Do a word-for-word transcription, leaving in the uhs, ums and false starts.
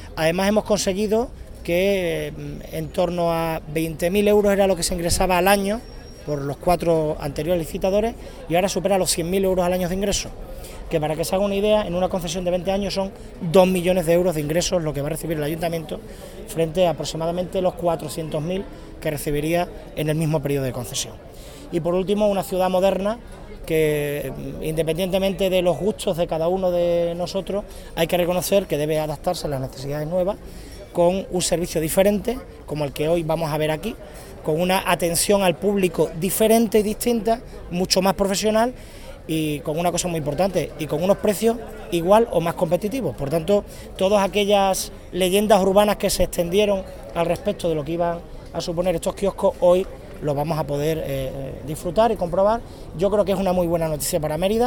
Además hemos conseguido que en torno a veinte mil euros era lo que se ingresaba al año por los cuatro anteriores licitadores y ahora supera los cien mil euros al año de ingresos, que para que se haga una idea, en una concesión de veinte años son dos millones de euros de ingresos lo que va a recibir el ayuntamiento frente a aproximadamente los cuatrocientos mil que recibiría en el mismo periodo de concesión. Y por último, una ciudad moderna que, independientemente de los gustos de cada uno de nosotros, hay que reconocer que debe adaptarse a las necesidades nuevas, con un servicio diferente, como el que hoy vamos a ver aquí, con una atención al público diferente y distinta, mucho más profesional y con una cosa muy importante, y con unos precios igual o más competitivos. Por tanto, todas aquellas leyendas urbanas que se extendieron al respecto de lo que iban a suponer estos kioscos, hoy los vamos a poder eh, disfrutar y comprobar. Yo creo que es una muy buena noticia para Mérida.